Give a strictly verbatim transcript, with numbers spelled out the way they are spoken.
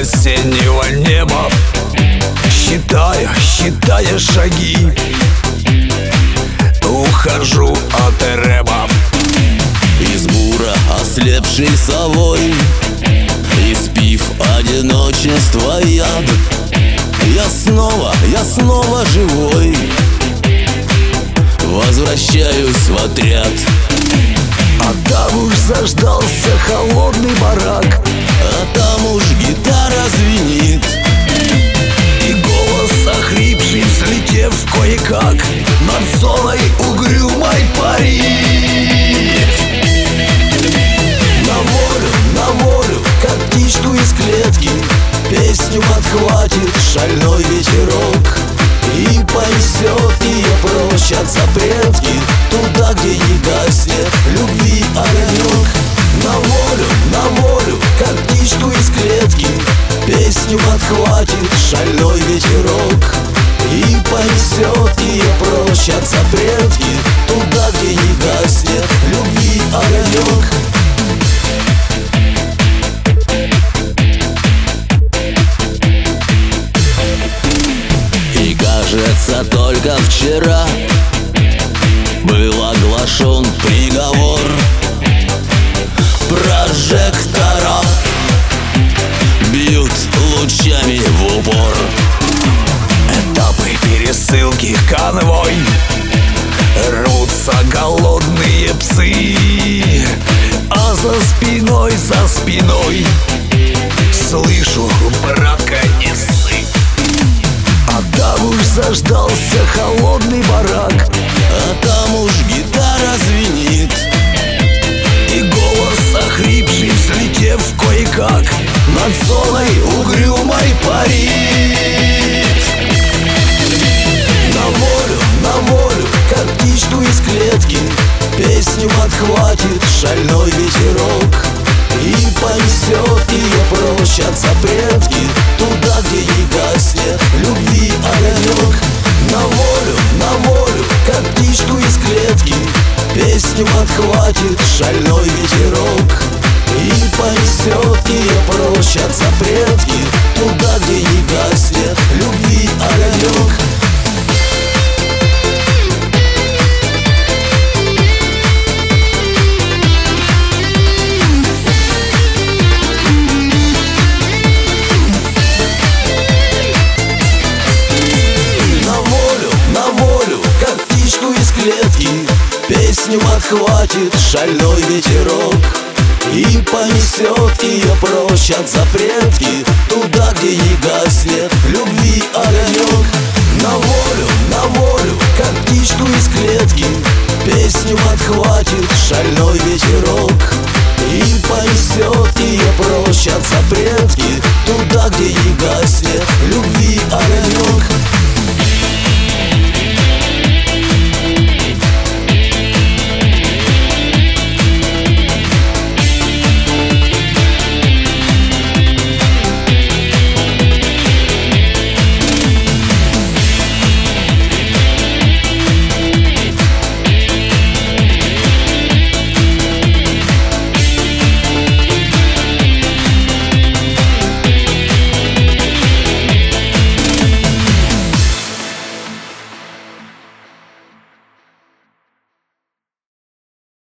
осеннего неба, считая, считая шаги, ухожу от рэпа. Из бура ослепшей совой, испив одиночество яд, я снова, я снова живой, возвращаюсь в отряд. А там уж заждался холодный барак, а там уж гитара звенит, и голос охрипший, взлетев кое-как, над зоной угрюмой парит. На волю, на волю, как птичку из клетки, песню подхватит шальной ветерок и понесет ее прочь от запретки, туда, где не гаснет любви огонек. На волю, на волю, как птичку из клетки, песню подхватит шальной ветерок и понесет ее прочь от запретки, туда, где не гаснет любви огонек. Кажется, только вчера был оглашен приговор. Прожектора бьют лучами в упор. Этапы пересылки конвой, рвутся голодные псы, а за спиной, за спиной слышу: братка, не ссы. А там уж заждался холодный барак, а там уж гитара звенит, и голос охрипший, взлетев кое-как, над зоной угрюмой парит. На волю, на волю, как птичку из клетки, песню подхватит шальной ветерок и понесет ее прочь от запретки, туда, где не гаснет любви огонек. На волю, на волю, как птичку из клетки, песню подхватит шальной ветерок и понесет ее прочь от запретки, туда, где не гаснет любви огонек. Клетки, песню подхватит шальной ветерок и понесет ее прочь от запретки, туда, где не гаснет любви огонек. На волю, на волю, как птичку из клетки, песню подхватит шальной ветерок и понесет ее прочь от запретки, туда, где не гаснет любви огонек.